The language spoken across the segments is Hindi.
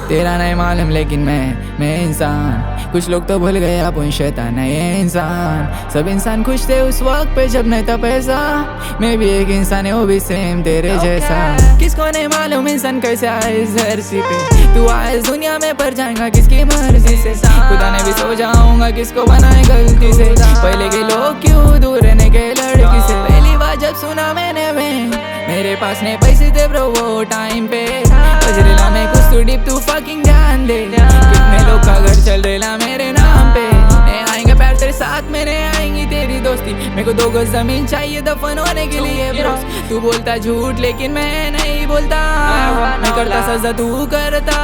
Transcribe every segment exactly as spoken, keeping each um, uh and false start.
तेरा नहीं मालूम लेकिन मैं मैं इंसान। कुछ लोग तो भूल गए अपन शैतान है ये इंसान। सब इंसान खुश थे उस वक्त पे जब नहीं था पैसा। मैं भी एक इंसान है वो भी सेम तेरे जैसा। किसको नहीं मालूम इंसान कैसे आए इस धरती पे। तू आए इस दुनिया में पर जाएगा किसकी मर्जी से। खुदा ने भी सो जाऊंगा किसको बनाए गलती से। पहले के लोग क्यों दूर रहने के लड़की से। पहली बार जब सुना मैंने मैं मेरे पास नहीं पैसे थे ब्रो वो टाइम पे। बजरेला में कुछ तो डिप तू फकिंग ध्यान दे। कितने लोग का घर चल रेला मेरे नाम पे। नहीं आएंगे पैर तेरे साथ मेरे आएंगी तेरी दोस्ती। मेरे को दो गज जमीन चाहिए दफन होने के लिए ब्रोस। तू बोलता झूठ लेकिन मैं नहीं बोलता। मैं करता सजा तू करता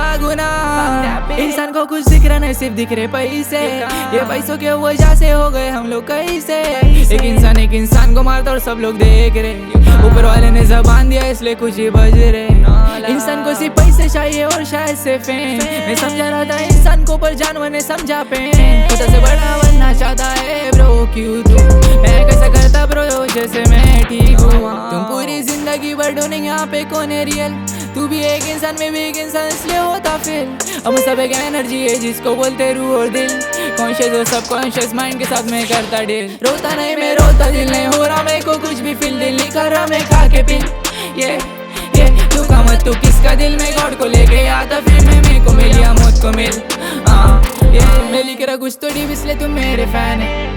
गुनाह। इंसान को कुछ दिख रहा नहीं सिर्फ दिख रहे पैसे। ये पैसों के वजह से हो गए हम लोग कैसे। एक इंसान एक इंसान को मारता और सब लोग देख रहे। ऊपर वाले ने जबान दिया इसलिए कुछ ही बज रहे। इंसान को सिर्फ पैसे चाहिए और शायद से फेम। मैं समझा रहा था इंसान को पर जानवर ने समझा पेन। खुदा से बड़ा बनना चाहता है ब्रो क्यों तू। मैं कैसा करता ब्रो जैसे मैं ठीक हूँ। तुम पूरी जिंदगी भर ढूंढेंगे यहाँ पे कौन है रियल। तू भी एक इंसान में भी एक इंसान इसलिए होता फेल। हम सब एक एनर्जी है जिसको बोलते रूह और दिल। कॉन्शियस और सबकॉन्शियस माइंड के साथ में करता डील। रोता नहीं मैं रोता दिल नहीं हो रहा मेरे को कुछ भी फील। दिल नहीं कर रहा मैं खा के पिल। ये ये तू का मत तू किसका दिल में गॉड को लेके आता फिर मैं मेरे को मिल या मौत को मिल। हाँ ये मैं लिख रहा कुछ तो डीप इसलिए तुम मेरे फैन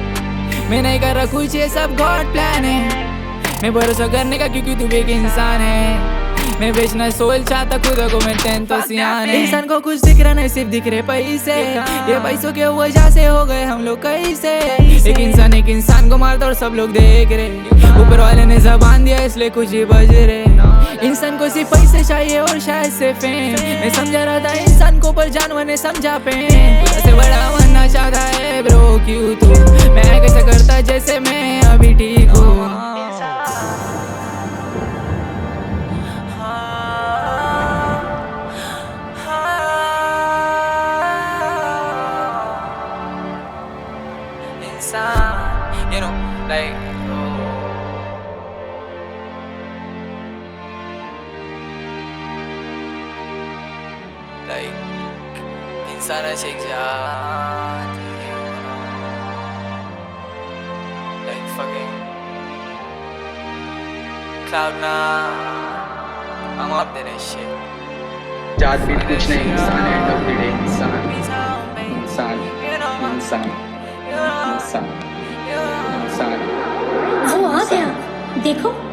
है। मैं नहीं कर रहा कुछ ये सब गॉड प्लान है। मैं भरोसा करने का क्योंकि तू एक इंसान है। मैं बेचना सोल चाहता खुद को मैं टेन तो सियान है। इंसान को कुछ दिख रहा नहीं सिर्फ दिख रहे पैसे। ये पैसों के वजह से हो गए हम लोग कैसे। एक इंसान एक इंसान को मारता और सब लोग देख रहे। ऊपर वाले ने जबान दिया इसलिए कुछ ही बज रहे। इंसान को सिर्फ पैसे चाहिए और शायद से फेम। मैं समझा रहा था इंसान को पर जानवर ने समझा पेन। से बड़ा बनना चाहता है ब्रो क्यों तू। मैं कैसा करता जैसे मैं अभी ठीक हूँ। You know, like oh. Like इंसान एक जात like fucking cloud nine I'm up there and shit। जात भी कुछ नहीं इंसान एंड ऑफ द डे इंसान इंसान इंसान इंसान इंसान। वो आ गया देखो।